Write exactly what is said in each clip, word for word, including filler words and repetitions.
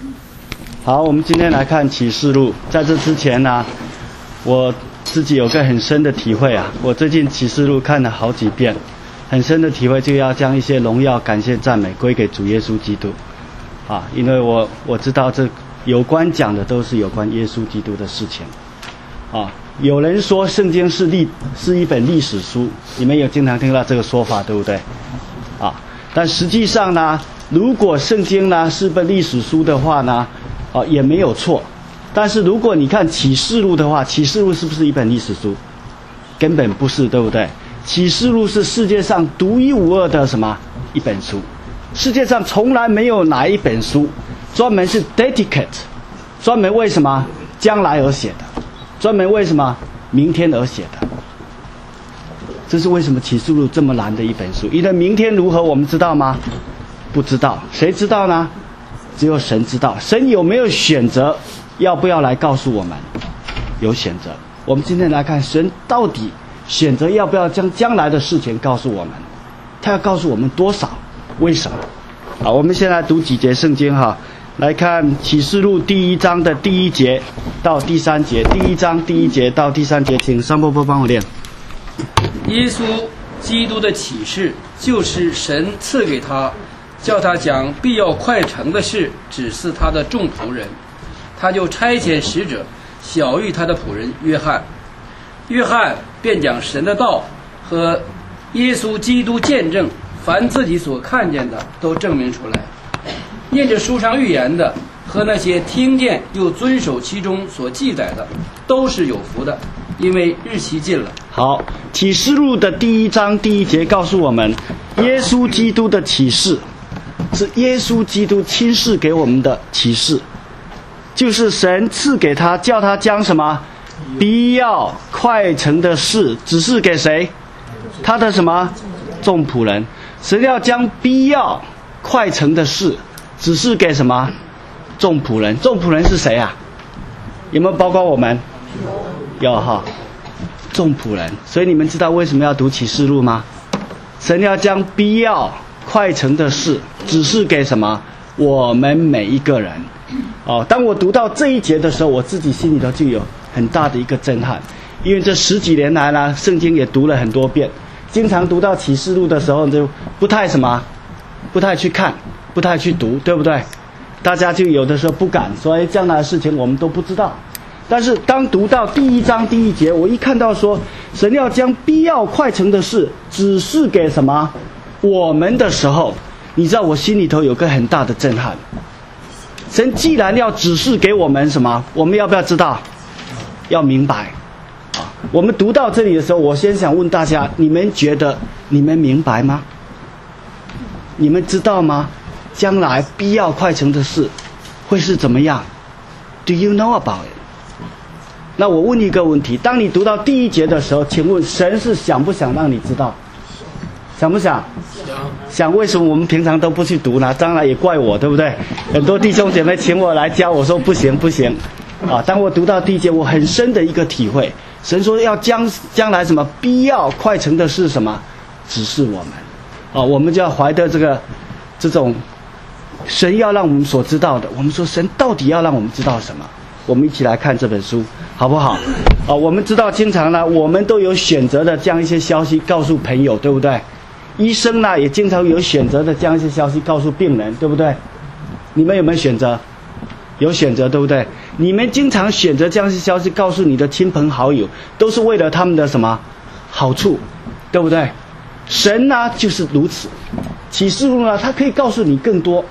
好，我们今天来看启示录。在这之前呢，我自己有个很深的体会啊。我最近启示录看了好几遍，很深的体会就要将一些荣耀、感谢、赞美归给主耶稣基督啊，因为我我知道这有关讲的都是有关耶稣基督的事情啊。有人说圣经是历是一本历史书，你们有经常听到这个说法，对不对？啊，但实际上呢，如果圣经呢是本历史书的话呢，啊也没有错。但是如果你看启示录的话，启示录是不是一本历史书？根本不是，对不对？启示录是世界上独一无二的什么一本书？世界上从来没有哪一本书专门是 dedicate， 专门为什么将来而写的，专门为什么明天而写的。这是为什么启示录这么难的一本书？因为明天如何我们知道吗？不知道。谁知道呢？只有神知道。神有没有选择要不要来告诉我们？有选择。我们今天来看神到底选择要不要将将来的事情告诉我们，他要告诉我们多少，为什么？好，我们先来读几节圣经哈，来看启示录第一章的第一节到第三节。第一章第一节到第三节，请上波波帮我念。 耶稣基督的启示就是神赐给他，叫他讲必要快成的事，指示他的众仆人。他就差遣使者晓谕他的仆人约翰，约翰便讲神的道和耶稣基督见证，凡自己所看见的都证明出来。念着书上预言的和那些听见又遵守其中所记载的，都是有福的，因为日期近了。 好，启示录的第一章第一节告诉我们，耶稣基督的启示是耶稣基督亲示给我们的启示，就是神赐给他，叫他将什么必要快成的事指示给谁？他的什么众仆人。神要将必要快成的事指示给什么众仆人？众仆人是谁啊？有没有包括我们？有哈，众仆人。所以你们知道为什么要读启示录吗？神要将必要快成的事指示给什么？我们每一个人。哦，当我读到这一节的时候，我自己心里头就有很大的一个震撼，因为这十几年来呢，圣经也读了很多遍，经常读到启示录的时候就不太什么，不太去看，不太去读，对不对？大家就有的时候不敢说，哎，将来的事情我们都不知道。但是当读到第一章第一节，我一看到说神要将必要快成的事指示给什么我们的时候，你知道我心里头有个很大的震撼。神既然要指示给我们什么，我们要不要知道？要明白。啊，我们读到这里的时候，我先想问大家，你们觉得你们明白吗？你们知道吗？将来必要快成的事会是怎么样 ？Do you know about it？ 那我问一个问题：当你读到第一节的时候，请问神是想不想让你知道？想不想？想。想为什么我们平常都不去读呢？当然也怪我，对不对？很多弟兄姐妹请我来教，我说不行不行。啊，当我读到第一节，我很深的一个体会，神说要将将来什么必要快成的是什么，指示我们。啊，我们就要怀着这个这种神要让我们所知道的。我们说神到底要让我们知道什么？我们一起来看这本书，好不好？啊，我们知道经常呢，我们都有选择的将一些消息告诉朋友，对不对？医生呢也经常有选择的将一些消息告诉病人，对不对？你们有没有选择？有选择，对不对？你们经常选择将一些消息告诉你的亲朋好友，都是为了他们的什么好处，对不对？神呢就是如此。启示录呢，它可以告诉你更多，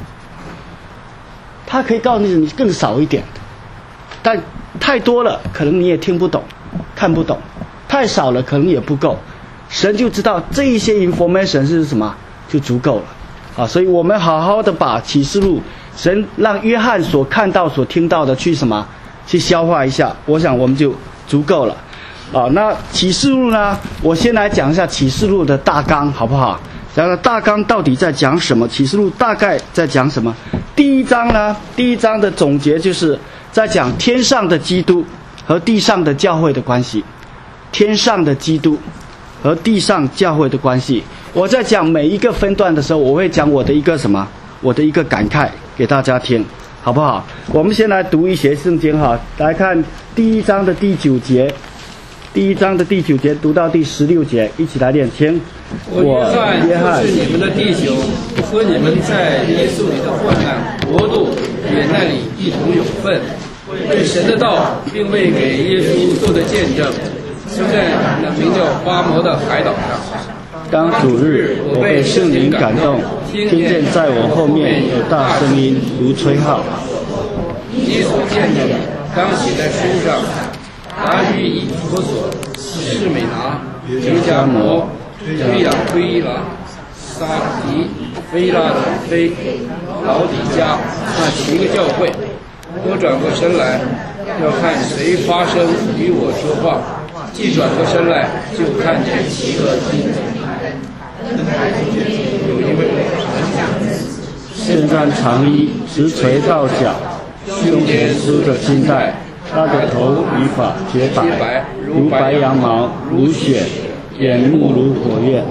它可以告诉你更少一点，但太多了可能你也听不懂看不懂，太少了可能也不够。神就知道这一些 information 是什么就足够了啊，所以我们好好的把启示录神让约翰所看到所听到的去什么去消化一下，我想我们就足够了啊。那启示录呢，我先来讲一下启示录的大纲好不好？讲讲大纲到底在讲什么，启示录大概在讲什么。第一章呢，第一章的总结就是在讲天上的基督和地上的教会的关系，天上的基督和地上教会的关系。我在讲每一个分段的时候，我会讲我的一个什么，我的一个感慨给大家听好不好？我们先来读一些圣经哈，来看第一章的第九节，第一章的第九节读到第十六节，一起来念经。 我约翰就是你们的弟兄，和你们在耶稣里的患难、国度也那里一同有份，为神的道，并为给耶稣做的见证，就在那名叫巴摩的海岛上。 当主日，我被圣灵感动，听见在我后面有大声音，如吹号。 耶稣见证刚写在书上，达于以弗所、士美拿、别迦摩、推雅推拉、撒迪、菲拉底菲、老底加那七个教会，都转过身来，要看谁发声与我说话。既转过身来，就看见七个金灯台，有一位身穿长衣，直垂到脚，胸前梳着金带，他的头与发洁白，如白羊毛，如雪，眼目如火焰。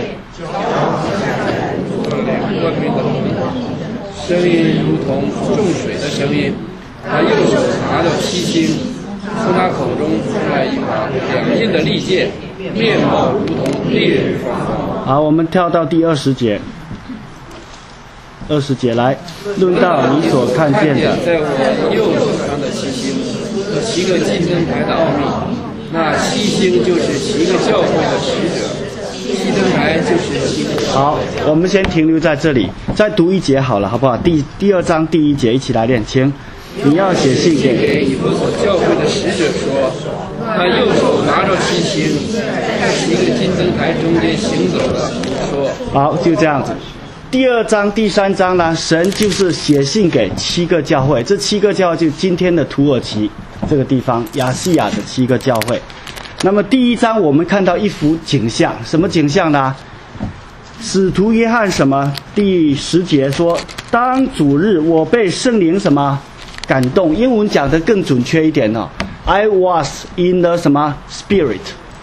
声音如同众水的声音，他右手拿着七星，从他口中出来一把两刃的利剑，面貌如同烈日放光。 好，我们跳到第二十节。二十节来，论到你所看见的， 在我右手上的七星和七个金灯台的奥秘，那七星就是七个教会的使者，七灯台就是七个。 好，我们先停留在这里，再读一节好了，好不好？第第二章第一节，一起来念经。你要写信给以弗所教会的使者说，他右手拿着七星，在七个金灯台中间行走了。说， 好，就这样子。第二章、第三章呢，神就是写信给七个教会，这七个教会就今天的土耳其这个地方，亚细亚的七个教会。那么第一章我们看到一幅景象，什么景象呢？使徒约翰什么？第十节说，当主日我被圣灵什么感动？英文讲得更准确一点哦。I was in the 什么 spirit？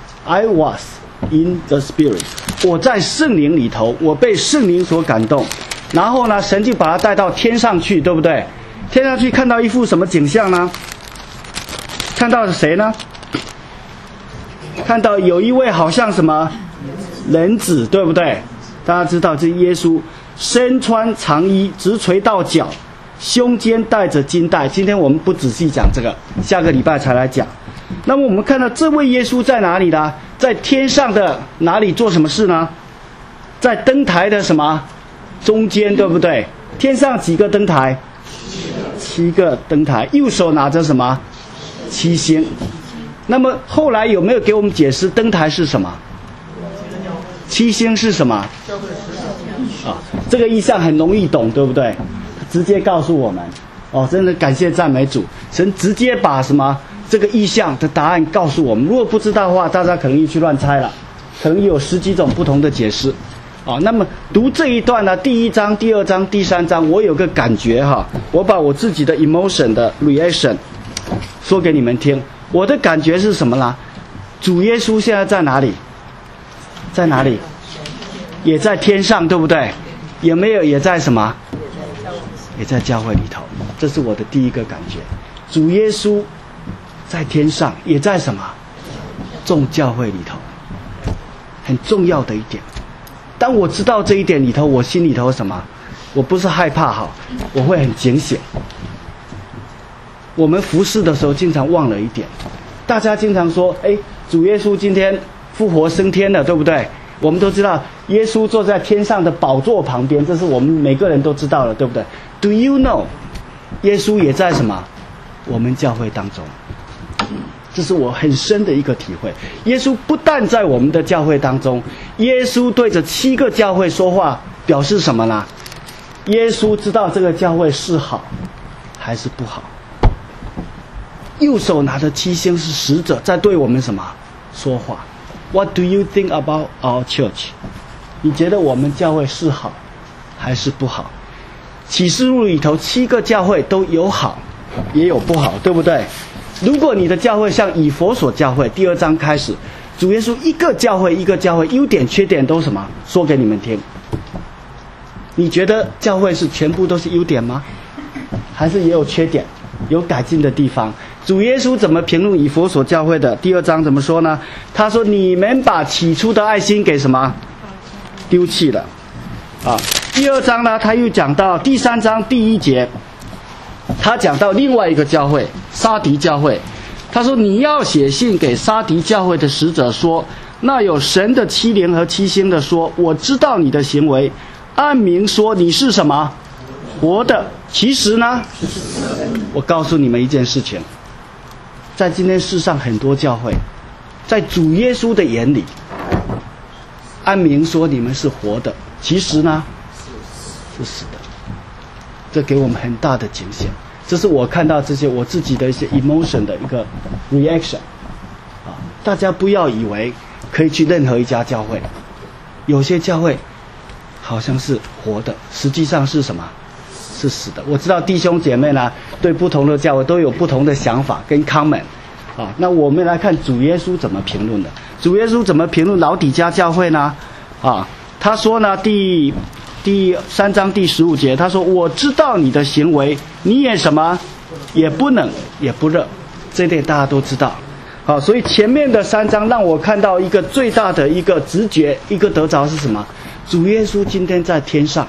I was in the spirit。我在圣灵里头，我被圣灵所感动。然后呢，神就把他带到天上去，对不对？天上去看到一幅什么景象呢？看到是谁呢？看到有一位好像什么人子，对不对？大家知道这耶稣身穿长衣，直垂到脚，胸间带着金带。今天我们不仔细讲这个，下个礼拜才来讲。那么我们看到这位耶稣在哪里呢？在天上的哪里做什么事呢？在灯台的什么中间，对不对？天上几个灯台？七个灯台，右手拿着什么？七星。那么后来有没有给我们解释灯台是什么？七星是什么？啊，这个意象很容易懂，对不对？直接告诉我们。哦，真的感谢赞美主，神直接把什么这个意象的答案告诉我们。如果不知道的话，大家可能又去乱猜了，可能有十几种不同的解释。哦，那么读这一段呢，第一章、第二章、第三章，我有个感觉哈，我把我自己的 emotion 的 reaction 说给你们听。我的感觉是什么呢？主耶稣现在在哪里？在哪里？也在天上，对不对？有没有也在什么？也在教会里头。这是我的第一个感觉。主耶稣在天上，也在什么？众教会里头。很重要的一点。当我知道这一点里头，我心里头什么？我不是害怕哈，我会很警醒。我们服侍的时候经常忘了一点，大家经常说，哎，主耶稣今天复活升天了，对不对？我们都知道耶稣坐在天上的宝座旁边，这是我们每个人都知道了，对不对？ Do you know 耶稣也在什么？我们教会当中。这是我很深的一个体会。耶稣不但在我们的教会当中，耶稣对着七个教会说话，表示什么呢？耶稣知道这个教会是好还是不好。右手拿着七星是使者，在对我们什么说话 ？What do you think about our church？ 你觉得我们教会是好还是不好？启示录里头七个教会都有好，也有不好，对不对？如果你的教会像以弗所教会，第二章开始，主耶稣一个教会一个教会优点缺点都什么说给你们听。你觉得教会是全部都是优点吗？ 还是也有缺点，有改进的地方。主耶稣怎么评论以弗所教会的？第二章怎么说呢？他说：“你们把起初的爱心给什么？丢弃了。”啊，第二章呢，他又讲到第三章第一节，他讲到另外一个教会撒狄教会，他说：“你要写信给撒狄教会的使者说，那有神的七灵和七星的说，我知道你的行为，按明说你是什么？活的。其实呢，我告诉你们一件事情，在今天世上很多教会，在主耶稣的眼里，按明说你们是活的，其实呢是死的。这给我们很大的警醒。这是我看到这些我自己的一些 emotion 的一个 reaction 啊！大家不要以为可以去任何一家教会，有些教会好像是活的，实际上是什么？是死的。我知道弟兄姐妹呢，对不同的教会都有不同的想法跟 comment 啊。那我们来看主耶稣怎么评论的。主耶稣怎么评论老底嘉教会呢？啊，他说呢，第第三章第十五节，他说：“我知道你的行为，你也什么，也不冷也不热。”这一点大家都知道。好，所以前面的三章让我看到一个最大的一个直觉，一个得着是什么？主耶稣今天在天上，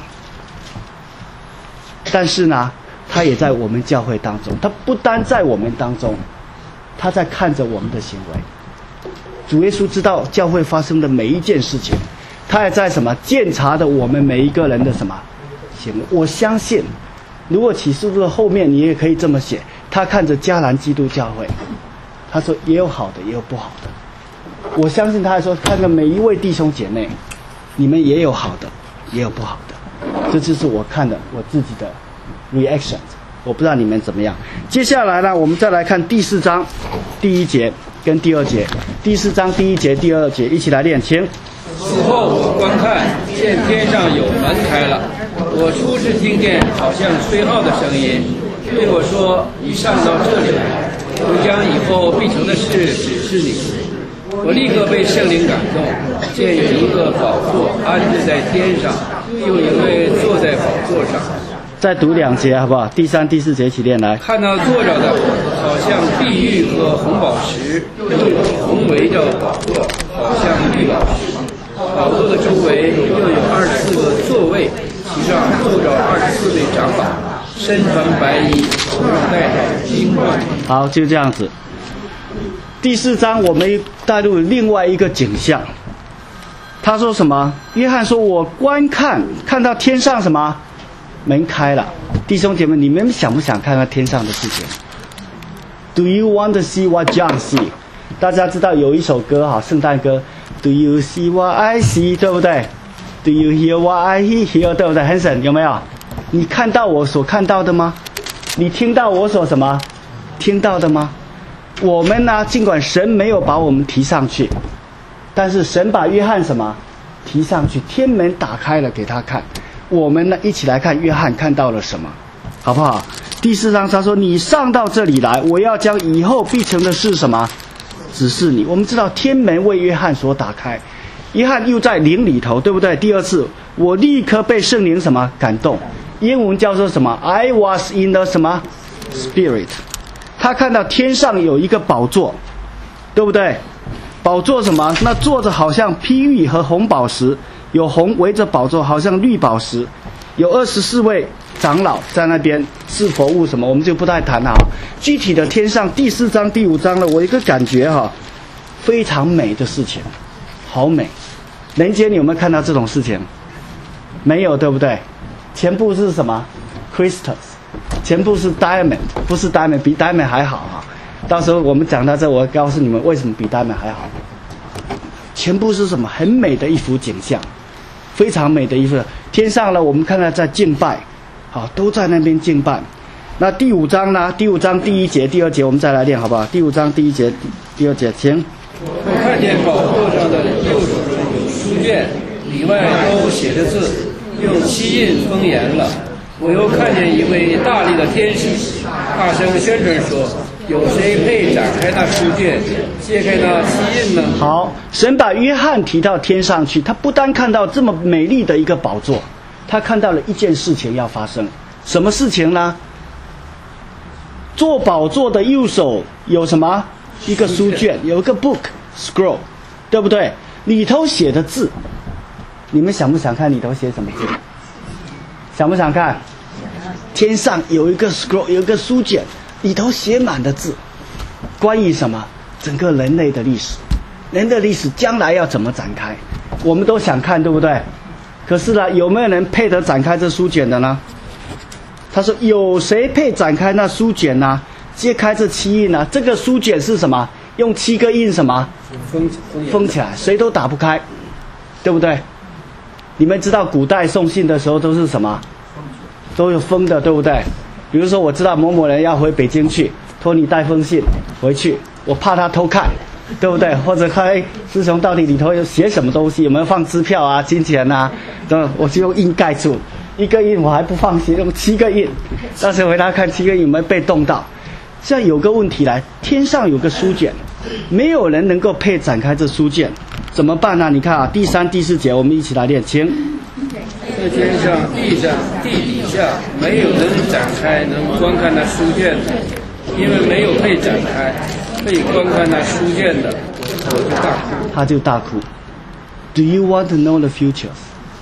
但是呢，他也在我们教会当中。他不单在我们当中，他在看着我们的行为。主耶稣知道教会发生的每一件事情，他也在什么鉴察的我们每一个人的什么行为。我相信，如果启示录的后面你也可以这么写，他看着迦南基督教会，他说也有好的，也有不好的。我相信他还说，看着每一位弟兄姐妹，你们也有好的，也有不好的。这就是我看的我自己的 reaction。我不知道你们怎么样。接下来呢，我们再来看第四章第一节跟第二节。第四章第一节、第二节一起来练，请。 此后我观看，见天上有门开了，我初次听见好像吹号的声音，对我说：“你上到这里来，我将以后必成的事指示你。”我立刻被圣灵感动，见有一个宝座安置在天上，又有一位坐在宝座上。 再读两节好不好？第三、第四节一起练来。 看到坐着的好像碧玉和红宝石，又有红围着宝座，好像绿宝石。宝座的周围又有二十四个座位，其上坐着二十四位长老，身穿白衣，头上戴着金冠。 好，就这样子。第四章我们带入另外一个景象。他说什么？约翰说：“我观看，看到天上什么？门开了。”弟兄姐妹，你们想不想看看天上的事情 ？Do you want to see what John see？ 大家知道有一首歌哈，圣诞歌 ，Do you see what I see？ 对不对 ？Do you hear what I hear？ 对不对 ？Hanson 有没有？你看到我所看到的吗？你听到我所什么听到的吗？我们呢，尽管神没有把我们提上去，但是神把约翰什么提上去，天门打开了给他看。我们呢，一起来看约翰看到了什么，好不好？第四章他说：“你上到这里来，我要将以后必成的是什么指示你。”我们知道天门为约翰所打开，约翰又在灵里头，对不对？第二次，我立刻被圣灵什么感动？英文叫做什么 ？I was in the 什么 spirit。他看到天上有一个宝座，对不对？宝座什么？那坐着好像碧玉和红宝石，有红围着宝座，好像绿宝石。有二十四位长老在那边是佛物什么，我们就不太谈了。具体的天上第四章、第五章了，我有一个感觉哈，非常美的事情，好美。人间你有没有看到这种事情？没有，对不对？全部是什么 ？Crystals。全部是 diamond， 不是 diamond， 比 diamond 还好啊！到时候我们讲到这，我告诉你们为什么比 diamond 还好。全部是什么？很美的一幅景象，非常美的一幅。天上呢，我们看到在敬拜，好，都在那边敬拜。那第五章呢？第五章第一节、第二节，我们再来练好不好？第五章第一节、第二节，请。 我看见宝座上的右手中有书卷，里外都写着字，用漆印封严了。我又看见一位大力的天使，大声宣传说：“有谁配展开那书卷，揭开那漆印呢？” 好，神把约翰提到天上去，他不单看到这么美丽的一个宝座，他看到了一件事情要发生。什么事情呢？ 坐宝座的右手有什么？一个书卷，有一个 book scroll， 对不对？里头写的字，你们想不想看里头写什么字？想不想看？天上有一个 scroll， 有一个书卷，里头写满的字，关于什么？整个人类的历史，人的历史将来要怎么展开，我们都想看，对不对？可是呢，有没有人配得展开这书卷的呢？他说：“有谁配展开那书卷呢？揭开这七印呢？这个书卷是什么？用七个印什么封封起来，谁都打不开，对不对？你们知道古代送信的时候都是什么？都有封的，对不对？比如说，我知道某某人要回北京去，托你带封信回去，我怕他偷看，对不对？或者看，哎，师兄到底里头有写什么东西？有没有放支票啊、金钱啊？对，我就用印盖住。”一个印我还不放心，用七个印，到时候回来看七个印有没有被动到。现在有个问题来，天上有个书卷，没有人能够配展开这书卷，怎么办呢？你看啊，第三、第四节，我们一起来念，请。 在天上、地上、地底下，没有人展开能观看那书卷的，因为没有被展开，被观看那书卷的，我就大哭。 他就大哭。Do you want to know the futures？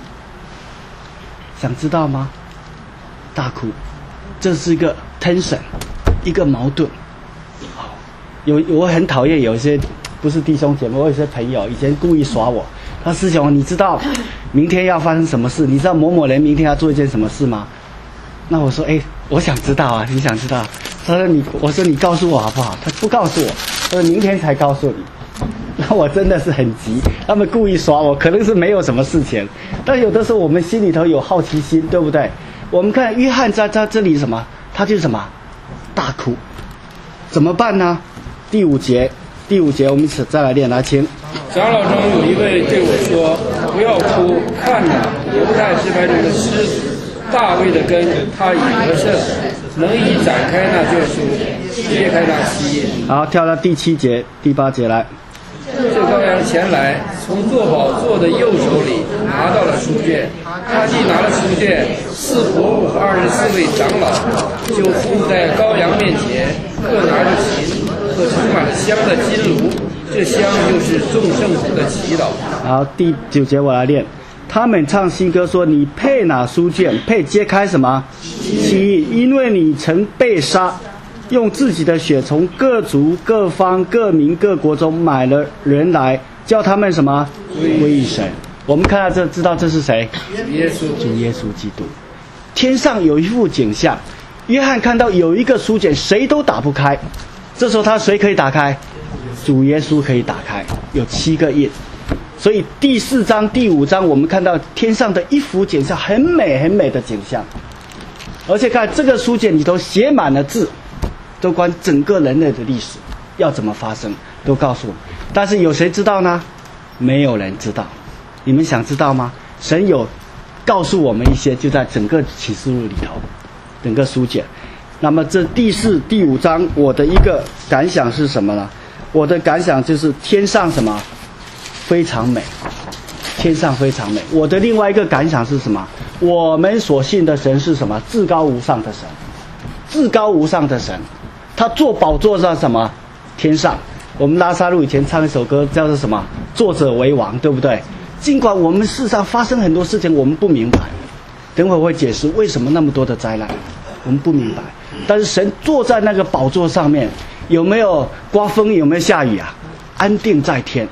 想知道吗？大哭，这是一个 tension， 一个矛盾。有我很讨厌有一些不是弟兄姐妹，我有些朋友以前故意耍我。他师兄，你知道明天要发生什么事？你知道某某人明天要做一件什么事吗？那我说，哎，我想知道啊，你想知道？他说你，我说你告诉我好不好？他不告诉我，他说明天才告诉你。那我真的是很急，他们故意耍我，可能是没有什么事情，但有的时候我们心里头有好奇心，对不对？我们看约翰在在这里什么，他就是什么，大哭，怎么办呢？第五节，第五节我们再来念，来请。 长老中有一位对我说：“不要哭，看哪，犹太支派中的狮子，大卫的根，他已得胜，能以展开那卷书，揭开那七印。” 好，跳到第七节、第八节来。 这羔羊前来，从坐宝座的右手里拿到了书卷。他既拿了书卷，四活物和二十四位长老就伏在羔羊面前，各拿着琴和充满了香的金炉。这香就是众圣徒的祈祷。 好，第九节我来念。他们唱新歌说：“你配拿书卷，配揭开什么？七印，因为你曾被杀。”用自己的血从各族、各方、各民、各国中买了人来，叫他们什么？归于神。我们看到这，知道这是谁？ 耶稣， 主耶稣基督。天上有一幅景象，约翰看到有一个书卷，谁都打不开。这时候他谁可以打开？主耶稣可以打开，有七个印。所以第四章、第五章，我们看到天上的一幅景象，很美很美的景象。而且看这个书卷里头写满了字。都关整个人类的历史要怎么发生，都告诉我。但是有谁知道呢？没有人知道。你们想知道吗？神有告诉我们一些，就在整个启示录里头，整个书卷。那么这第四、第五章，我的一个感想是什么呢？我的感想就是天上什么非常美，天上非常美。我的另外一个感想是什么？我们所信的神是什么？至高无上的神，至高无上的神。他坐宝座上什么？天上。我们拉萨路以前唱一首歌叫做什么？作者为王，对不对？尽管我们世上发生很多事情我们不明白，等会儿我会解释为什么那么多的灾难我们不明白，但是神坐在那个宝座上面，有没有刮风，有没有下雨啊？安定在天。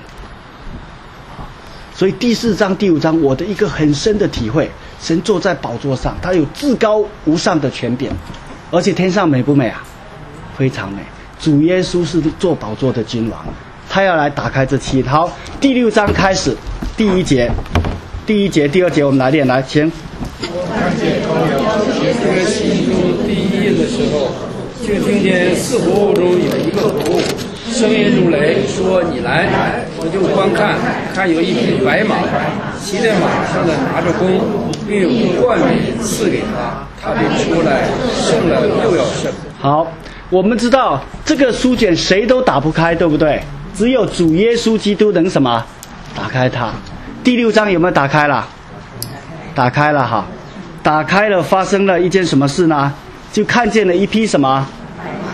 所以第四章第五章我的一个很深的体会，神坐在宝座上，他有至高无上的权柄，而且天上美不美啊？非常美。主耶稣是坐宝座的君王，他要来打开这七。好，第六章开始，第一节，第一节、第二节我们来念，来，请。 我看见羔羊解开心中第一印的时候，就听见四活物中有一个活物，声音如雷，说：“你来！”我就观看，看有一匹白马，骑在马上的拿着弓，并有个冠冕赐给他，他便出来，胜了又要胜。 好。我们知道这个书卷谁都打不开，对不对？只有主耶稣基督能什么打开它。第六章有没有打开了？打开了哈，打开了，发生了一件什么事呢？就看见了一匹什么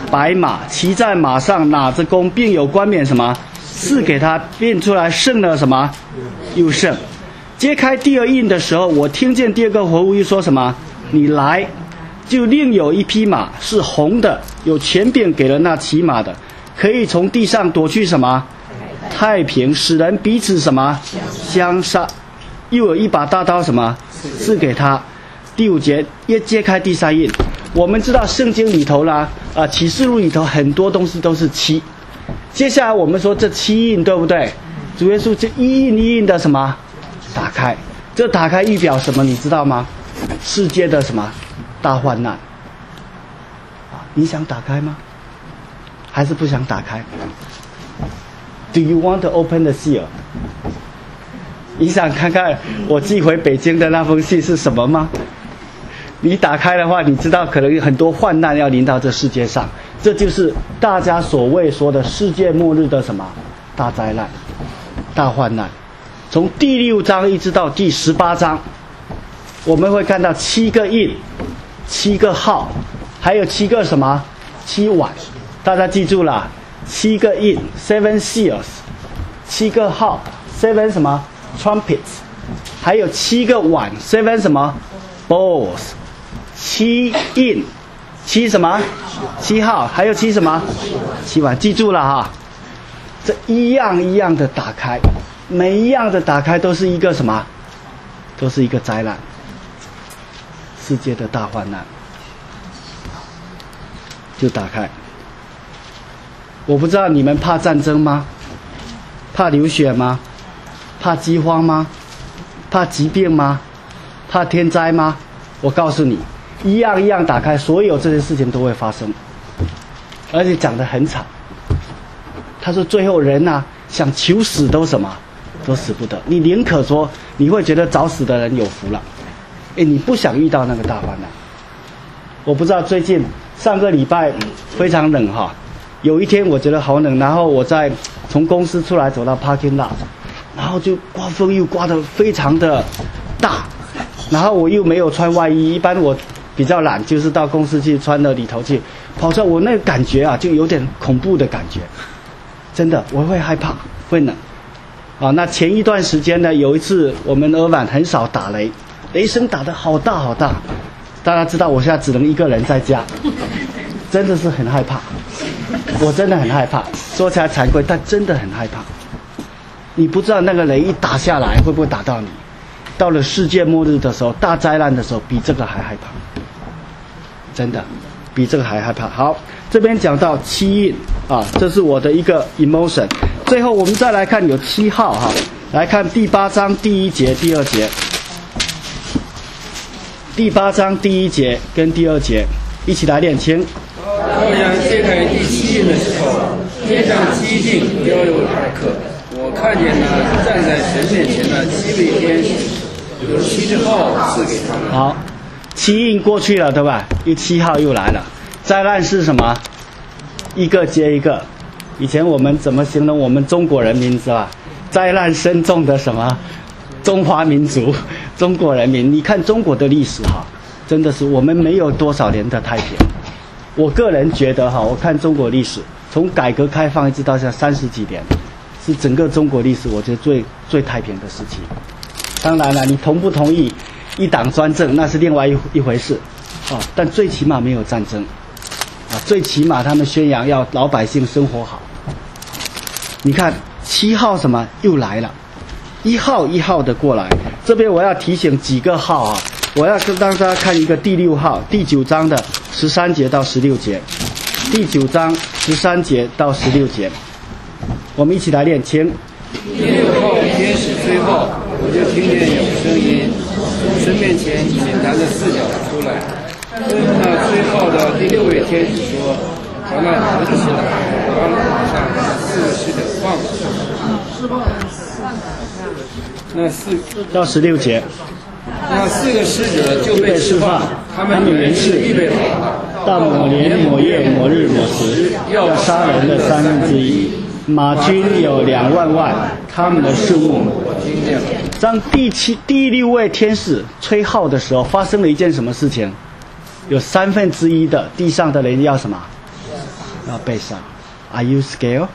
白马，骑在马上，拿着弓，并有冠冕什么赐给他，变出来胜了什么又胜。揭开第二印的时候，我听见第二个活物又说什么？你来。就另有一匹马是红的，有权柄给了那骑马的，可以从地上夺去什么太平，使人彼此什么相杀。又有一把大刀什么赐给他。第五节一揭开第三印，我们知道圣经里头啦，啊启示录里头很多东西都是七。接下来我们说这七印对不对？主耶稣这一印一印的什么打开，这打开预表什么你知道吗？世界的什么大患难啊？你想打开吗？还是不想打开 ？Do you want to open the seal？ 你想看看我寄回北京的那封信是什么吗？你打开的话，你知道可能有很多患难要临到这世界上，这就是大家所谓说的世界末日的什么大灾难、大患难。从第六章一直到第十八章，我们会看到七个印、七个号，还有七个什么七碗。大家记住了，七个印 （seven seals）， 七个号 （seven 什么 trumpets）， 还有七个碗 （seven 什么 bowls）。七印，七什么？七号，还有七什么？七碗，记住了哈。这一样一样的打开，每一样的打开都是一个什么？都是一个灾难，世界的大患难。就打开。我不知道你们怕战争吗？怕流血吗？怕饥荒吗？怕疾病吗？怕天灾吗？我告诉你。一样一样打开，所有这些事情都会发生，而且讲得很惨。他说最后人啊想求死都什么都死不得，你宁可说你会觉得早死的人有福了，哎，你不想遇到那个大患难。我不知道最近上个礼拜非常冷哈，有一天我觉得好冷，然后我在从公司出来走到 parking lot， 然后就刮风又刮得非常的大，然后我又没有穿外衣，一般我比较懒，就是到公司去穿到里头去，跑出来我那个感觉啊，就有点恐怖的感觉，真的我会害怕，会冷。啊，那前一段时间呢，有一次我们俄晚很少打雷，雷声打得好大好大，大家知道我现在只能一个人在家，真的是很害怕，我真的很害怕，说起来惭愧，但真的很害怕。你不知道那个雷一打下来会不会打到你，到了世界末日的时候，大灾难的时候，比这个还害怕。真的比这个还害怕。好，这边讲到七印啊，这是我的一个 emotion。最后我们再来看有七号哈，来看第八章第一节、第二节。第八章第一节跟第二节一起来念经。 太阳揭开第七印的时候，天上七境标有来客，我看见那站在神面前的七位天使，有七只号赐给他们。 好。七印过去了，对吧？一七号又来了。灾难是什么？一个接一个。以前我们怎么形容我们中国人民是吧？灾难深重的什么？中华民族，中国人民。你看中国的历史哈，真的是我们没有多少年的太平。我个人觉得哈，我看中国历史，从改革开放一直到现在三十几年，是整个中国历史我觉得最最太平的时期。当然了，你同不同意？一党专政那是另外一一回事，啊，但最起码没有战争，啊，最起码他们宣扬要老百姓生活好。你看七号什么又来了，一号一号的过来。这边我要提醒几个号啊，我要跟大家看一个第六号，第九章的十三节到十六节，第九章十三节到十六节，我们一起来念经。 第六号天使吹号，我就听见有声音。神面前简单的四角出来，那吹号的第六位天使说：“把那盒子起来，把马上四个使者放了。”那四到十六节， 那四个使者就被释放，他们原是预备好的， 到某年某月某日某时，要杀人的三分之一。马军有两万万，他们的数目。当第七、第六位天使吹号的时候，发生了一件什么事情？有三分之一的地上的人要什么？ 要被杀。Are you scared？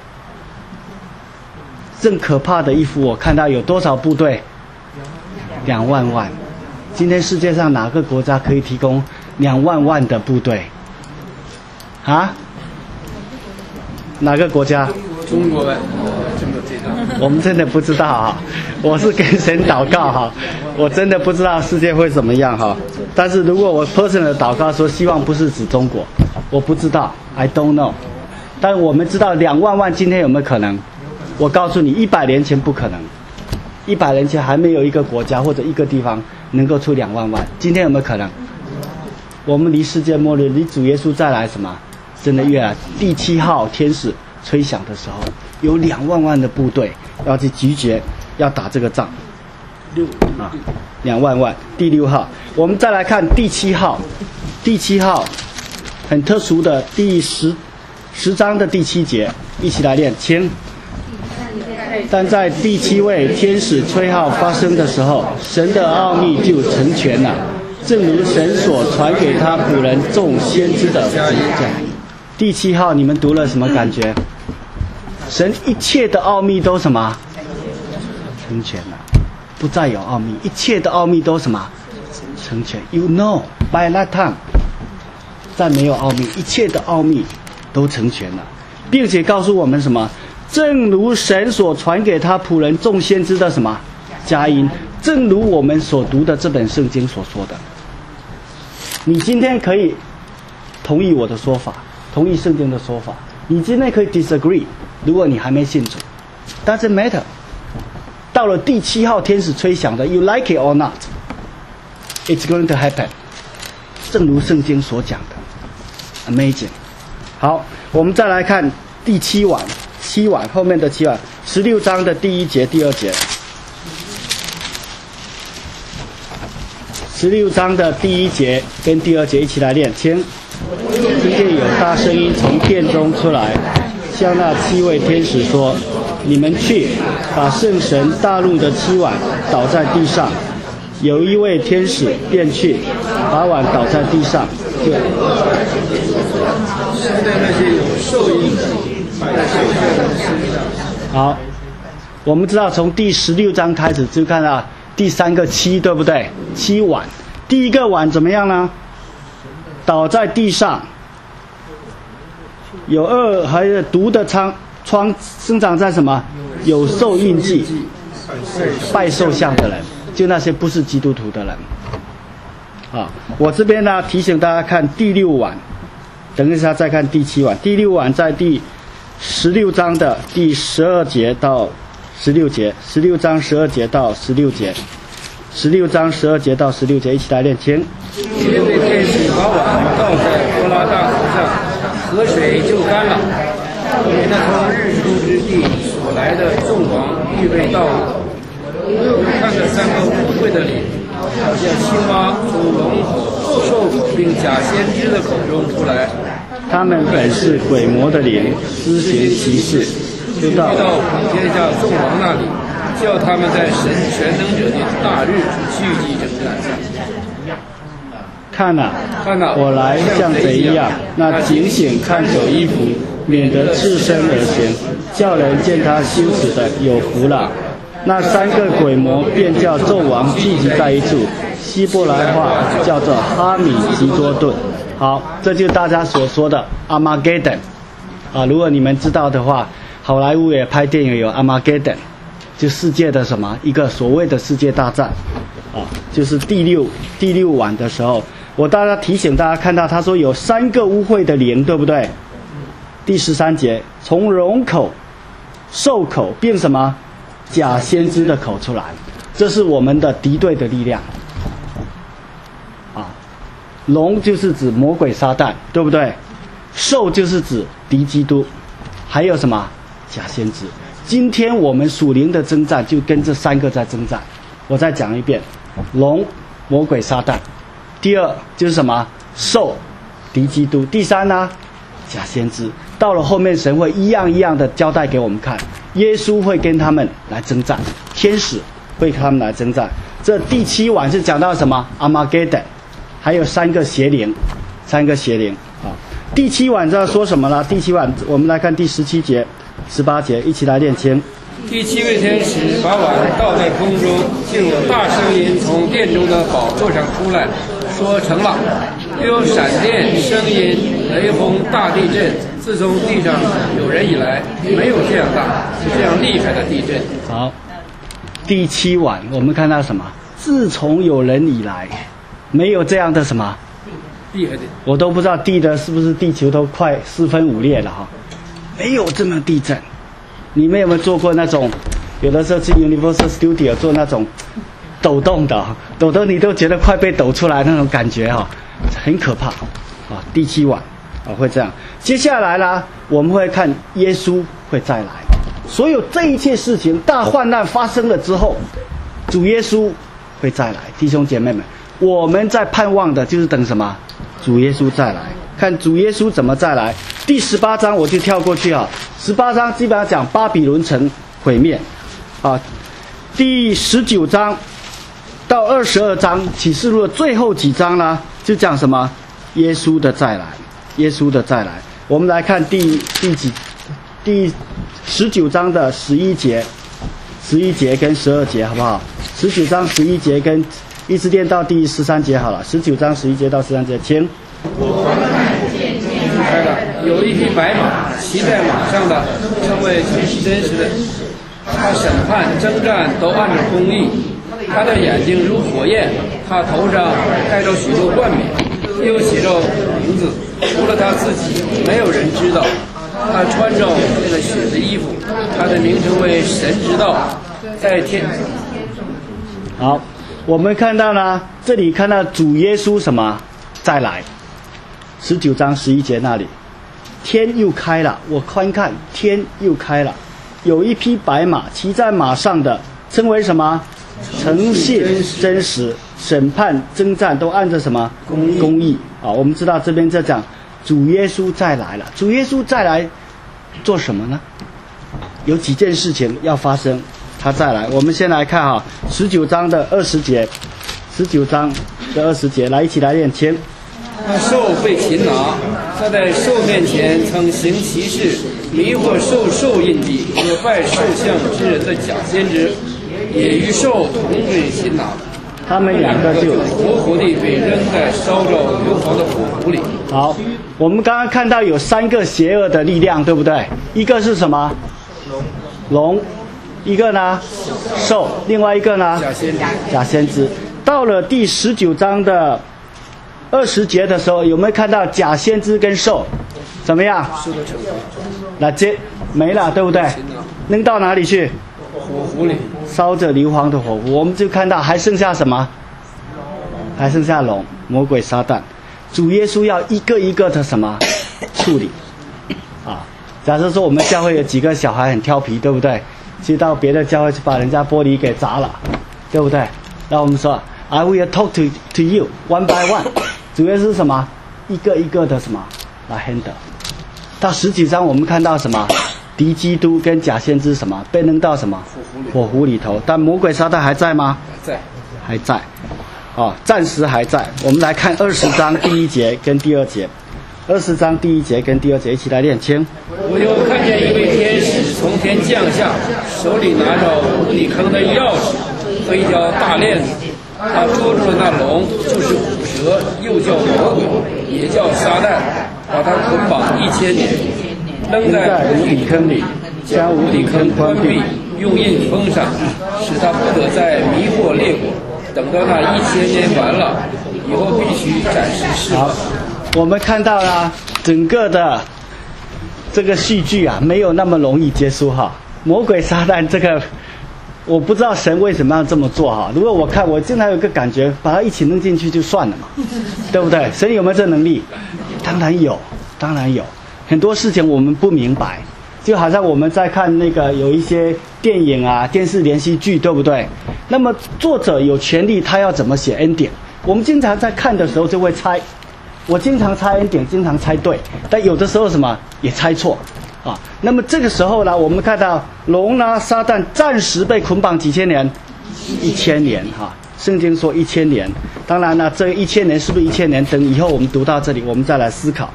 更可怕的一幅，我看到有多少部队？两万万。今天世界上哪个国家可以提供两万万的部队？啊？哪个国家？ 中国呗，中国最大。 我们真的不知道啊，我是跟神祷告哈，我真的不知道世界会怎么样哈。但是如果我 personal 的祷告说，希望不是指中国，我不知道 ，I don't know。但我们知道两万万今天有没有可能？我告诉你，一百年前不可能，一百年前还没有一个国家或者一个地方能够出两万万。今天有没有可能？我们离世界末日，离主耶稣再来什么，真的越来。第七号天使吹响的时候，有两万万的部队要去集结，要打这个仗。六啊，两万万。第六号，我们再来看第七号，第七号很特殊的第十十章的第七节，一起来念，请。但在第七位天使吹号发生的时候，神的奥秘就成全了，正如神所传给他仆人众先知的旨意。第七号你们读了什么感觉？神一切的奥秘都什么？成全了，不再有奥秘，一切的奥秘都什么？成全。You know by that time， 再没有奥秘，一切的奥秘都成全了，并且告诉我们什么？正如神所传给他仆人众先知的什么佳音，正如我们所读的这本圣经所说的。你今天可以同意我的说法，同意圣经的说法，你今天可以 disagree， 如果你还没信主 doesn't matter。 到了第七号天使吹响的 you like it or not it's going to happen， 正如圣经所讲的 amazing。 好，我们再来看第七晚，七晚后面的七晚，十六章的第一节第二节，十六章的第一节跟第二节一起来念，请。听见有大声音从殿中出来，向那七位天使说：你们去，把圣神大怒的七碗倒在地上。有一位天使便去，把碗倒在地上，就。 现在那些有受印好，我们知道从第十六章开始就看到第三个七，对不对？七碗，第一个碗怎么样呢？倒在地上，有二还有毒的疮疮生长在什么？有受印记、拜兽像的人，就那些不是基督徒的人。啊，我这边呢提醒大家看第六碗，等一下再看第七碗。第六碗在第十六章的第十二节到十六节，十六章十二节到十六节，十六章十二节到十六节，一起来念，请。 七位天使把碗倒在波拉大河上，河水就干了。那从日出之地所来的众王预备道路，我看着三个污秽的脸，好像青蛙从龙口、兽口并假先知的口中出来。 他们本是鬼魔的灵，施行奇事，就到天下众王那里，叫他们在神全能者的大日子聚集征战。 看哪、 啊， 我来像贼一样，那警醒看守衣服，免得赤身而行，叫人见他羞耻的有福了。那三个鬼魔便叫众王聚集在一处，希伯来话叫做哈米吉多顿。好，这就是大家所说的 Armageddon 啊。如果你们知道的话，好莱坞也拍电影有 Armageddon， 就世界的什么一个所谓的世界大战啊，就是第六第六晚的时候。我大家提醒大家看到他说有三个污秽的灵，对不对？第十三节，从龙口、兽口并什么假先知的口出来，这是我们的敌对的力量啊。龙就是指魔鬼撒旦，对不对？兽就是指敌基督，还有什么假先知。今天我们属灵的征战就跟这三个在征战。我再讲一遍，龙魔鬼撒旦，第二就是什么兽敌基督，第三呢假先知。到了后面神会一样一样的交代给我们看，耶稣会跟他们来征战，天使会跟他们来征战。这第七晚是讲到什么 Armageddon， 还有三个邪灵，三个邪灵啊。 第七晚这说什么呢？第七晚我们来看第十七节、十八节，一起来念经。 第七位天使把碗倒在空中，就有大声音从殿中的宝座上出来，说成了。又有闪电、声音、雷轰、大地震。自从地上有人以来，没有这样大、这样厉害的地震。 好，第七晚我们看到什么？自从有人以来，没有这样的什么厉害的， 我都不知道地的是不是地球都快四分五裂了哈，没有这么地震。你们有没有做过那种？有的时候去 Universal Studio 做那种抖动的，抖动你都觉得快被抖出来那种感觉哈，很可怕啊！第七晚啊会这样。接下来呢，我们会看耶稣会再来。所有这一切事情，大患难发生了之后，主耶稣会再来。弟兄姐妹们，我们在盼望的就是等什么？主耶稣再来。看主耶稣怎么再来。第十八章我就跳过去啊。十八章基本上讲巴比伦城毁灭啊。第十九章到二十二章启示录的最后几章呢，就讲什么？耶稣的再来，耶稣的再来。我们来看第第几第十九章的十一节，十一节跟十二节好不好？十九章十一节跟一直念到第十三节好了。十九章十一节到十三节，请。 开了，有一匹白马，骑在马上的称为真实的。他审判征战都按照公义。他的眼睛如火焰，他头上戴着许多冠冕，又写着名字，除了他自己，没有人知道。他穿着那个血的衣服，他的名称为神之道，在天。 好，我们看到呢，这里看到主耶稣什么再来。十九章十一节那里，天又开了，我观看天又开了，有一匹白马，骑在马上的称为什么？诚信真实，审判征战都按着什么？公义。公义啊！我们知道这边在讲主耶稣再来了，主耶稣再来做什么呢？有几件事情要发生，他再来。我们先来看哈，十九章的二十节，十九章的二十节，来一起来念经。 那兽被擒拿，他在兽面前曾行奇事，迷惑兽兽印记和拜兽像之人的假先知，也与兽同被擒拿。 他们两个就活活地被扔在烧着硫磺的火湖里。 好，我们刚刚看到有三个邪恶的力量，对不对？一个是什么？龙。龙。一个呢？兽。另外一个呢？ 假先知。 假先知。到了第十九章的二十节的时候，有没有看到假先知跟兽怎么样？那这没了，对不对？扔到哪里去？ 火湖里， 烧着硫磺的火湖。我们就看到还剩下什么？还剩下龙，魔鬼撒旦。主耶稣要一个一个的什么处理啊？假设说我们教会有几个小孩很调皮，对不对？去到别的教会去把人家玻璃给砸了，对不对？那我们说 I will talk to to you one by one。主耶稣什么？一个一个的什么来 handle。到十几章我们看到什么？敌基督跟假先知什么被扔到什么火湖里头？但魔鬼撒旦还在吗？ 在， 还在，哦，暂时还在。我们来看二十章第一节跟第二节。二十章第一节跟第二节一起来念经。 我又看见一位天使从天降下，手里拿着无底坑的钥匙和一条大链子。他捉住了那龙，就是虎蛇，又叫魔鬼，也叫撒旦，把他捆绑一千年，扔在无底坑里，将无底坑关闭，用印封上，使他不得再迷惑列国。等到那一千年完了以后，必须暂时释放。 我们看到了整个的这个戏剧啊，没有那么容易结束哈。魔鬼撒旦这个，我不知道神为什么要这么做哈。如果我看，我经常有个感觉，把它一起弄进去就算了嘛，对不对？神有没有这能力？当然有，当然有。很多事情我们不明白，就好像我们在看那个有一些电影啊、电视连续剧，对不对？那么作者有权利，他要怎么写 ending？ 我们经常在看的时候就会猜。我经常猜 ending， 经常猜对，但有的时候什么也猜错啊。那么这个时候呢，我们看到龙呢，撒旦暂时被捆绑几千年，一千年哈、啊。圣经说一千年，当然了，这一千年是不是一千年？等以后我们读到这里，我们再来思考。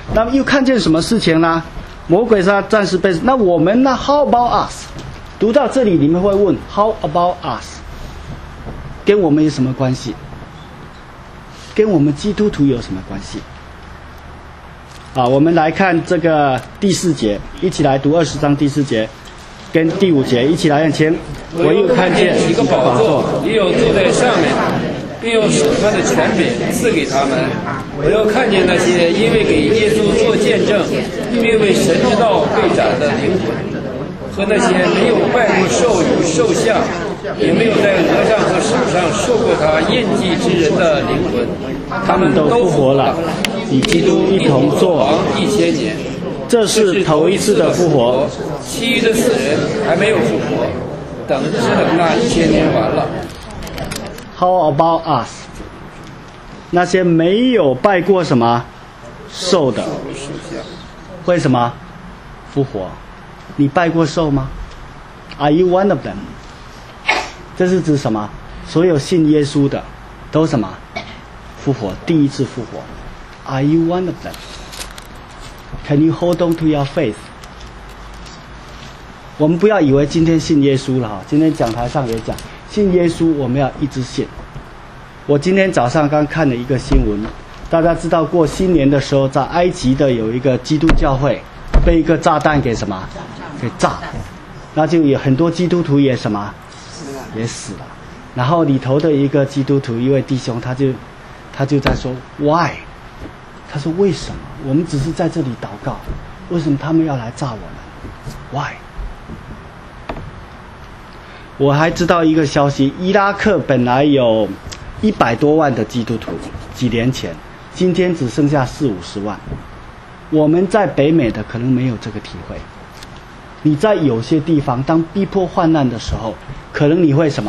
那么又看见什么事情呢？魔鬼是他暂时被，那我们呢 ？How about us？ 读到这里，你们会问 How about us？ 跟我们有什么关系？跟我们基督徒有什么关系？啊，我们来看这个第四节，一起来读二十章第四节，跟第五节一起来念经。 我又看见几个宝座，也有坐在上面，并有审判的权柄赐给他们。我又看见那些因为给耶稣做见证，并为神之道被斩的灵魂，和那些没有拜过兽与兽像，也没有在额上和手上受过他印记之人的灵魂，他们都复活了，与基督一同作王一千年。 这是头一次的复活， 其余的死人还没有复活，等只等那一千年完了。 How about us？ 那些没有拜过什么兽的，会什么复活？你拜过兽吗 ？Are you one of them？ 这是指什么？所有信耶稣的都什么复活？第一次复活。Are you one of them？Can you hold on to your faith？ 我们不要以为今天信耶稣了哈，今天讲台上也讲，信耶稣我们要一直信。我今天早上刚看了一个新闻，大家知道过新年的时候，在埃及的有一个基督教会被一个炸弹给什么给炸了，那就有很多基督徒也什么也死了。然后里头的一个基督徒一位弟兄，他就他就在说 why。他说：“为什么？我们只是在这里祷告，为什么他们要来炸我们 ？Why？” 我还知道一个消息，伊拉克本来有一百多万的基督徒，几年前，今天只剩下四五十万。我们在北美的可能没有这个体会。你在有些地方，当逼迫患难的时候，可能你会什么？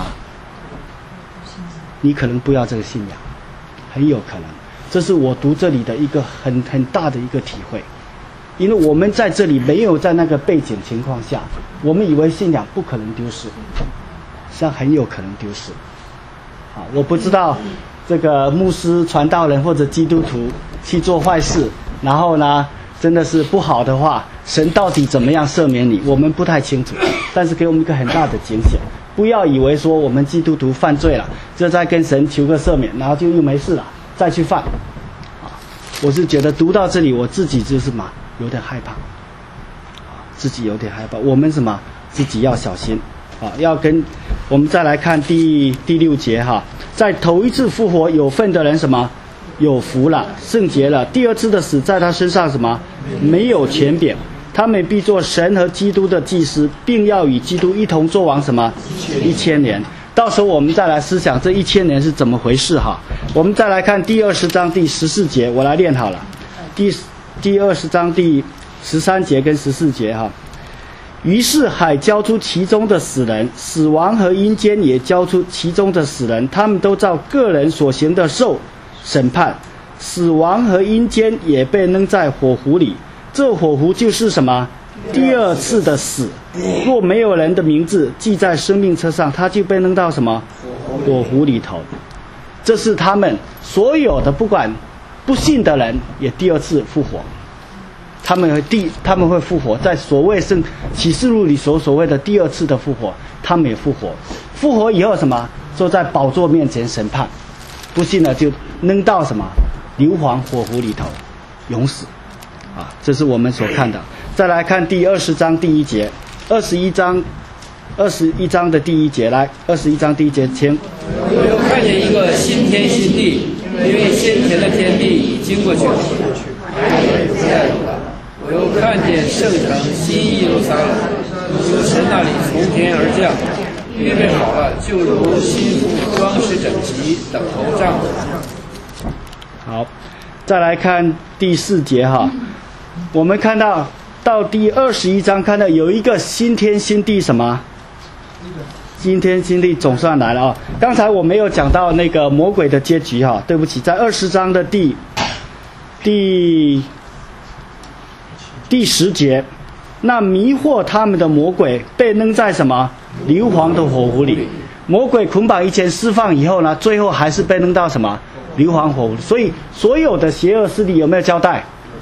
你可能不要这个信仰，很有可能。这是我读这里的一个很很大的一个体会，因为我们在这里没有在那个背景情况下，我们以为信仰不可能丢失，实际上很有可能丢失。啊，我不知道这个牧师、传道人或者基督徒去做坏事，然后呢，真的是不好的话，神到底怎么样赦免你？我们不太清楚，但是给我们一个很大的警醒，不要以为说我们基督徒犯罪了，就在跟神求个赦免，然后就又没事了。再去犯，啊，我是觉得读到这里，我自己就是嘛，有点害怕，啊，自己有点害怕。我们什么，自己要小心，啊，要跟我们再来看第第六节哈，在头一次复活有份的人什么，有福了，圣洁了。第二次的死在他身上什么，没有权柄，他们必做神和基督的祭司，并要与基督一同作王什么一千年。到时候我们再来思想这一千年是怎么回事哈。我们再来看第二十章第十四节，我来念好了。第第二十章第十三节跟十四节哈。于是海交出其中的死人，死亡和阴间也交出其中的死人，他们都照个人所行的受审判。死亡和阴间也被扔在火湖里，这火湖就是什么？第二次的死。若没有人的名字记在生命册上，他就被扔到什么火湖里头。这是他们所有的不管不信的人也第二次复活，他们会第他们会复活，在所谓圣启示录里所所谓的第二次的复活，他们也复活。复活以后什么？坐在宝座面前审判，不信了就扔到什么硫磺火湖里头，永死。啊，这是我们所看的。再来看第二十章第一节，二十一章，二十一章的第一节，来，二十一章第一节，请。 我又看见一个新天新地，因为先前的天地已经过去了，海也不再有了。我又看见圣城新耶路撒冷，由神那里从天而降，预备好了，就如新妇装饰整齐，等候丈夫。 好，再来看第四节哈，我们看到。到第二十一章看到有一个新天新地什么？新天新地总算来了啊！刚才我没有讲到那个魔鬼的结局哈，对不起，在二十章的第第第十节，那迷惑他们的魔鬼被扔在什么硫磺的火湖里。魔鬼捆绑以前释放以后呢，最后还是被扔到什么硫磺火湖里。所以所有的邪恶势力有没有交代？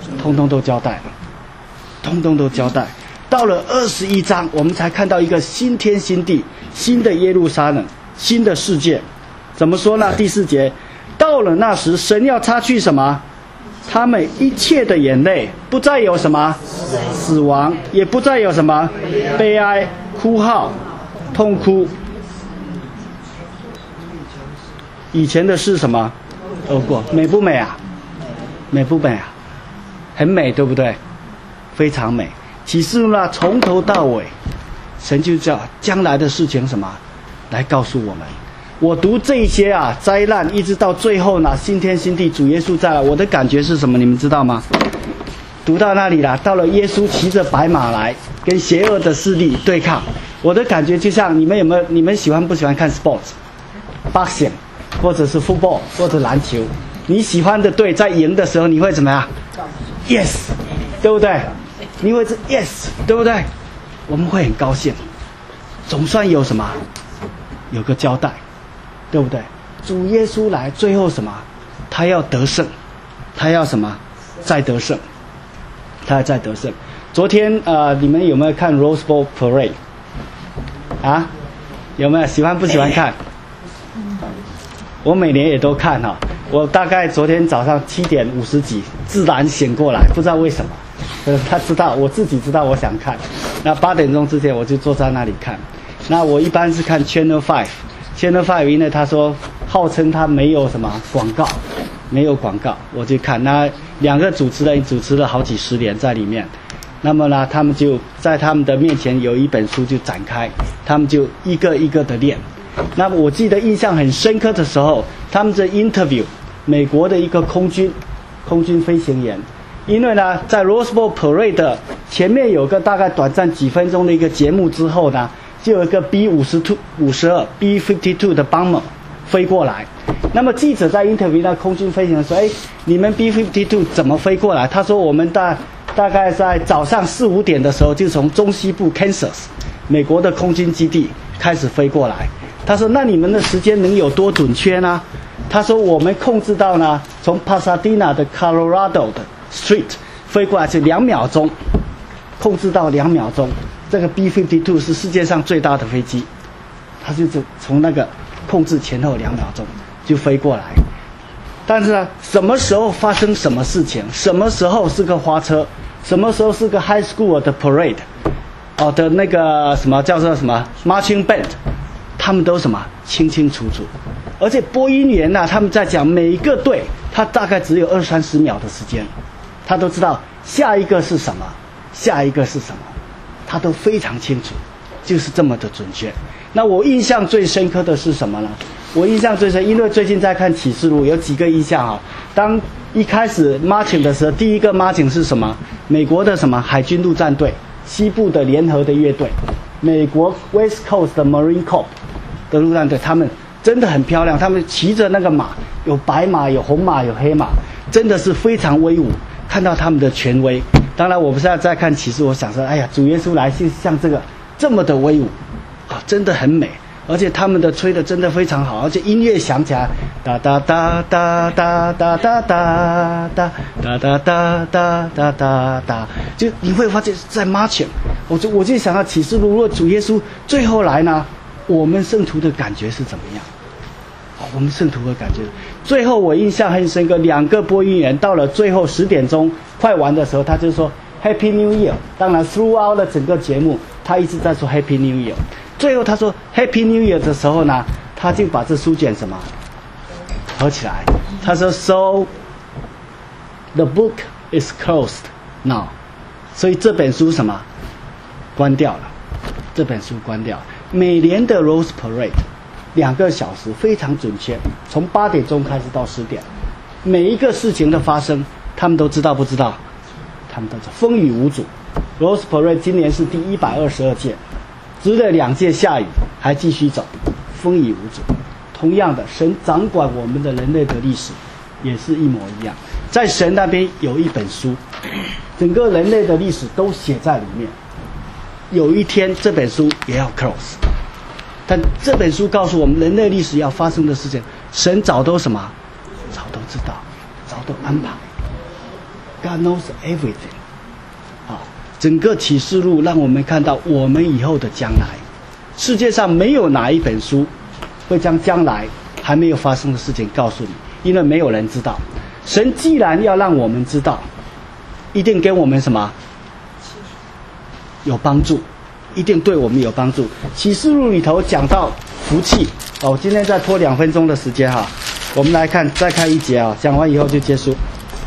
通通都交代了，通通都交代。到了二十一章，我们才看到一个新天新地，新的耶路撒冷，新的世界。怎么说呢？第四节，到了那时，神要擦去什么？他们一切的眼泪，不再有什么死亡，也不再有什么悲哀、哭号、痛哭。以前的是什么？都过，美不美啊？美不美啊？很美，对不对？非常美。启示录呢，从头到尾，神就叫将来的事情什么，来告诉我们。我读这些啊灾难，一直到最后呢，新天新地，主耶稣再来，我的感觉是什么？你们知道吗？读到那里了，到了耶稣骑着白马来，跟邪恶的势力对抗。我的感觉就像你们有没有？你们喜欢不喜欢看 sports、boxing， 或者是 football 或者篮球？你喜欢的队在赢的时候，你会怎么样 ？Yes， 对不对？你会是 yes， 对不对？我们会很高兴，总算有什么，有个交代，对不对？主耶稣来，最后什么？他要得胜，他要什么？再得胜，他要再得胜。昨天呃，你们有没有看 Rose Bowl Parade？ 啊，有没有？喜欢不喜欢看？我每年也都看哈、哦。我大概昨天早上七点五十几自然醒过来，不知道为什么。呃，他知道，我自己知道，我想看。那八点钟之前我就坐在那里看。那我一般是看 Channel Five，Channel Five 因为他说号称他没有什么广告，没有广告，我就看。那两个主持人主持了好几十年在里面。那么呢，他们就在他们的面前有一本书就展开，他们就一个一个的练。那么我记得印象很深刻的时候，他们在 interview 美国的一个空军空军飞行员。因为呢，在 Rose Bowl Parade 前面有个大概短暂几分钟的一个节目之后呢，就有一个 B 五十二 B 五十二的 bomber 飞过来。那么记者在 interview 那空军飞行员说：“哎，你们 B 五十二怎么飞过来？”他说：“我们大大概在早上四五点的时候，就从中西部 Kansas 美国的空军基地开始飞过来。”他说：“那你们的时间能有多准确呢？”他说：“我们控制到呢，从 Pasadena 的 Colorado 的Street 飞过来是两秒钟，控制到两秒钟。这个 B 五十二 是世界上最大的飞机，它就是从那个控制前后两秒钟就飞过来。但是呢，什么时候发生什么事情，什么时候是个花车，什么时候是个 High School 的 Parade， 哦的那个什么叫做什么 Marching Band， 他们都什么清清楚楚。而且播音员呢、啊，他们在讲每一个队，他大概只有二三十秒的时间。他都知道下一个是什么，下一个是什么，他都非常清楚，就是这么的准确。那我印象最深刻的是什么呢？我印象最深，因为最近在看启示录，有几个印象啊。当一开始 marching 的时候，第一个 marching 是什么？美国的什么海军陆战队，西部的联合的乐队，美国 West Coast 的 Marine Corps 的陆战队，他们真的很漂亮，他们骑着那个马，有白马，有红马，有黑马，真的是非常威武。看到他们的权威，当然我不是要再看启示，我想说，哎呀，主耶稣来是像这个这么的威武，啊，真的很美，而且他们的吹的真的非常好，而且音乐响起来，哒哒哒哒哒哒哒哒哒哒哒哒哒哒哒哒，就你会发现在 marching， 我就我就想到启示录，如果主耶稣最后来呢，我们圣徒的感觉是怎么样？我们圣徒的感觉，最后我印象很深刻，两个播音员到了最后十点钟快完的时候，他就说 Happy New Year。当然 throughout 了整个节目，他一直在说 Happy New Year。最后他说 Happy New Year 的时候呢，他就把这书卷什么合起来，他说 So the book is closed now。所以这本书什么关掉了，这本书关掉了。每年的 Rose Parade。两个小时非常准确，从八点钟开始到十点，每一个事情的发生，他们都知道不知道？他们都知道，风雨无阻。Rose Parade 今年是第一百二十二届，值了两届下雨，还继续走，风雨无阻。同样的，神掌管我们的人类的历史，也是一模一样。在神那边有一本书，整个人类的历史都写在里面。有一天这本书也要 close。但这本书告诉我们，人类历史要发生的事情，神早都什么？早都知道，早都安排。 God knows everything。啊，整个启示录让我们看到我们以后的将来。世界上没有哪一本书会将将来还没有发生的事情告诉你，因为没有人知道。神既然要让我们知道，一定跟我们什么有帮助，一定对我们有帮助。启示录里头讲到福气，哦，我今天再拖两分钟的时间哈，我们来看再看一节啊，讲完以后就结束。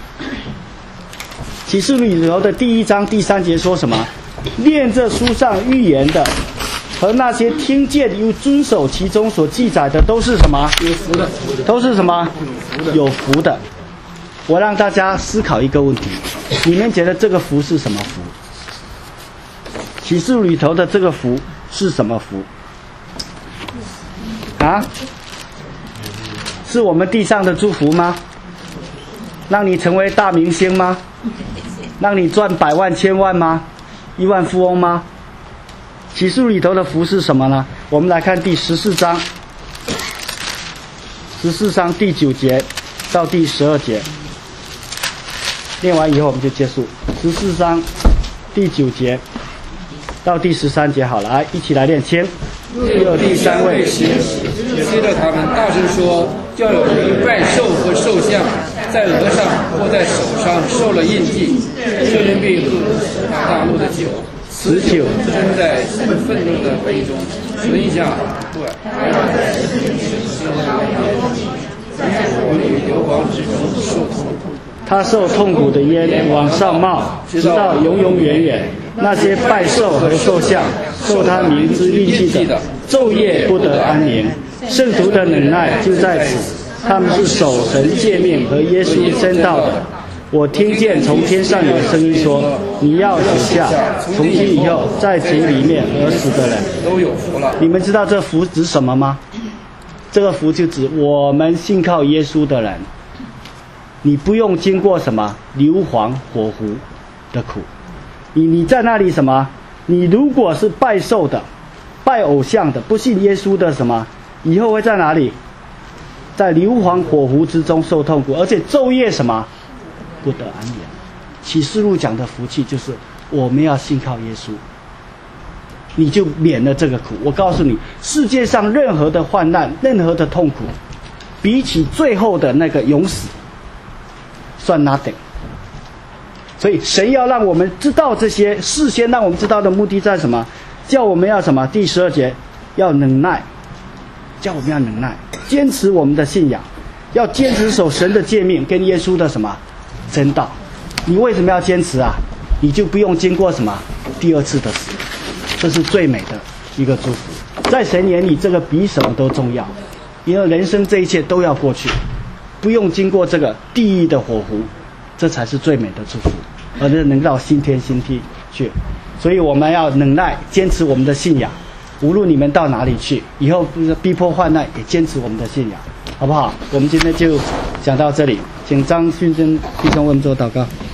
启示录里头的第一章第三节说什么？念这书上预言的和那些听见又遵守其中所记载的都是什么？ 有福的， 都是什么？有福的。我让大家思考一个问题，你们觉得这个福是什么福？启示录里头的这个福是什么福？啊？是我们地上的祝福吗？让你成为大明星吗？让你赚百万千万吗？亿万富翁吗？启示录里头的福是什么呢？我们来看第十四章，十四章第九节到第十二节。念完以后我们就结束。十四章第九节到第十三节，好了，来一起来念经。又有第三位接着他们大声说，叫有人拜兽和兽像，在额上或在手上受了印记，这人必喝大怒的酒， 此酒真在愤怒的杯中存下不与硫磺之中受痛。 他受痛苦的烟往上冒，直到永永远远。那些拜兽和兽像受他名之印记的，昼夜不得安宁。圣徒的忍耐就在此，他们是守神诫命和耶稣真道的。我听见从天上有声音说：“你要死下，从今以后，在主里面而死的人都有福了。” 你们知道这福指什么吗？这个福就指我们信靠耶稣的人。你不用经过什么硫磺火湖的苦，你你在那里什么？你如果是拜兽的、拜偶像的、不信耶稣的什么，以后会在哪里？在硫磺火湖之中受痛苦，而且昼夜什么不得安宁。启示录讲的福气就是我们要信靠耶稣，你就免了这个苦。我告诉你，世界上任何的患难、任何的痛苦，比起最后的那个永死算 nothing。 所以神要让我们知道这些，事先让我们知道的目的在什么？叫我们要什么？第十二节要忍耐，叫我们要忍耐，坚持我们的信仰，要坚持守神的诫命跟耶稣的什么真道。你为什么要坚持啊？你就不用经过什么第二次的死，这是最美的一个祝福。在神眼里，这个比什么都重要，因为人生这一切都要过去，不用经过这个地狱的火湖，这才是最美的祝福，而且能到新天新地去。所以我们要忍耐，坚持我们的信仰，无论你们到哪里去，以后逼迫患难也坚持我们的信仰，好不好？我们今天就讲到这里，请张训真弟兄为我们做祷告。